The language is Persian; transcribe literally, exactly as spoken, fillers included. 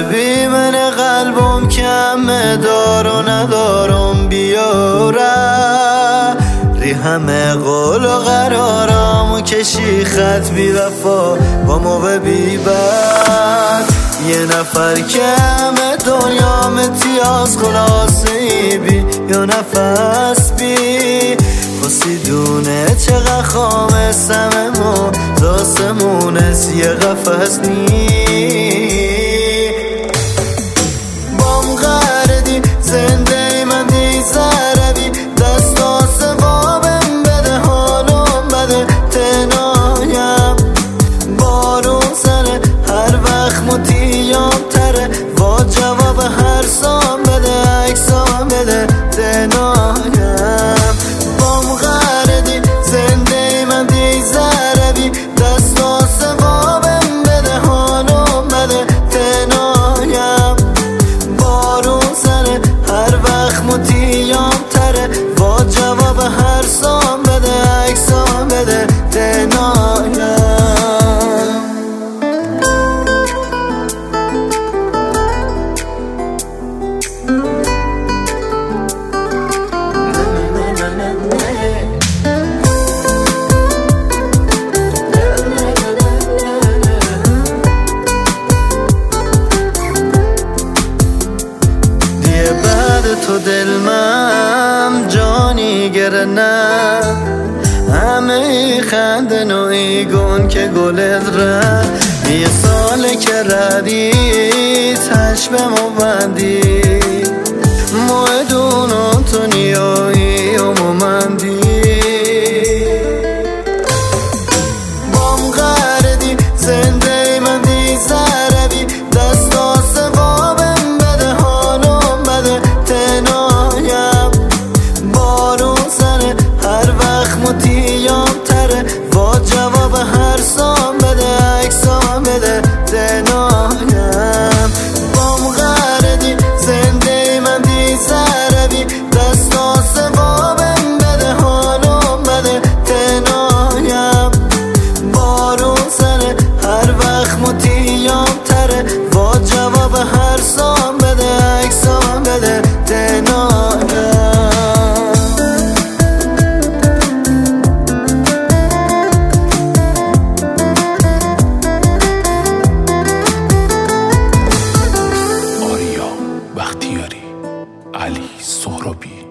قلبی من قلبم کمه دار و ندارم بیاره ری همه قول و قرارم و کشی خط بی وفا با مو بی بد یه نفر کمه دنیا متیاز خلاصی بی یا نفس بی خواستی دونه چقدر خامه سممو داستمونس یه قفص نی بام غردی زنده من دی زربی دست آسبابم بده حالم بده تنایم بارون سره هر وقت متیام تره با جواب هر سام بده اکسام بده تنایم بام غردی زنده من دی زربی دست آسبابم بده حالم بده تنایم بارون سره هر وقت متیام تره با جواب هر سام بده اکسام بده تنایم تو دلمم جانی گرنه همه خندن و ایگون که گلت رد یه ساله که ردی تشبه مو بندی موعدونو تو نیایی و مومندی بام غردی زنده من دی زربی دست آسبابم بده حالم بده تنایم بارون سره هر وقت متیام تره با جواب هر سام بده اکسام بده تنایم بام غردی زنده من دی زربی دست آسبابم بده حالم بده تنایم بارون سره هر وقت متیام تره با جواب هر سام بده اکسام بده تنایم بختیاری علی سهرابی